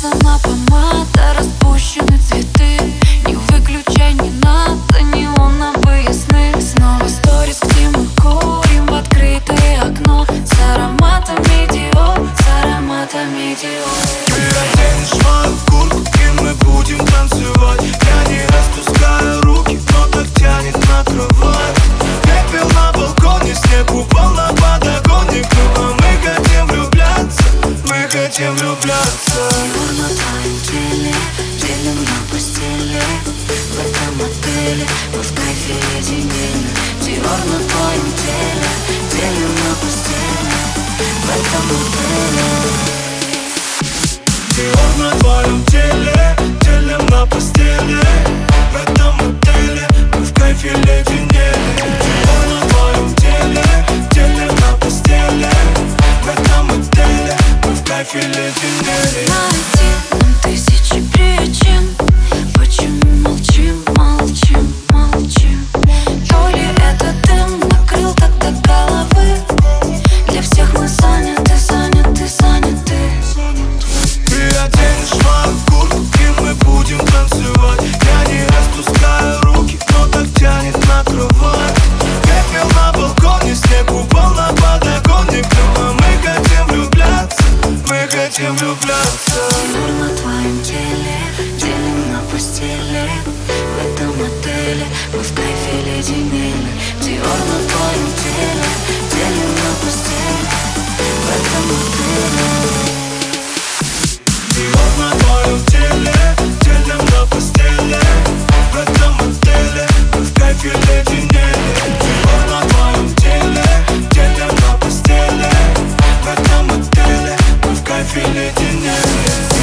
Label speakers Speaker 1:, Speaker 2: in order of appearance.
Speaker 1: Намазана помада, распущены цветы. Не выключай, не надо неоновые сны. Снова сторис, где мы курим в открытое окно. С ароматами Dior, с ароматами Dior.
Speaker 2: Ты оденешь мою куртку, и мы будем танцевать. Я не распускаю руки, но так тянет на кровать. Пепел на балконе, снег упал на подоконник. Но мы хотим влюбляться, мы хотим влюбляться.
Speaker 1: Dior на твоем теле, делим на постели. В этом отеле мы в кайфе единение. Dior на твоем теле, делим на постели. В этом отеле.
Speaker 2: Dior на твоем теле, делим на постели. В этом отеле мы в кайфе леденели. Dior на твоем теле, делим на постели. В этом отеле мы в кайфе леденели.
Speaker 1: Найти нам тысячи причин, почему молчим, молчим, молчим. То ли это дым накрыл так до головы. Для всех мы заняты, заняты, заняты.
Speaker 2: Ты оденешь мою куртку, и мы будем танцевать. Я не распускаю руки, но так тянет на кровать. Пепел на балконе, снег упал на подоконник. Но мы хотим влюбляться, мы хотим влюбляться.
Speaker 1: Dior на твоем теле, делим на постели. В этом отеле мы в кайфе леденели. Dior на твоем теле, делим на постели. В этом отеле.
Speaker 2: Dior на твоем теле, делим на постели. В этом отеле мы в кайфе леденели. Dior на твоем теле, делим на постели. В этом отеле мы в кайфе леденели.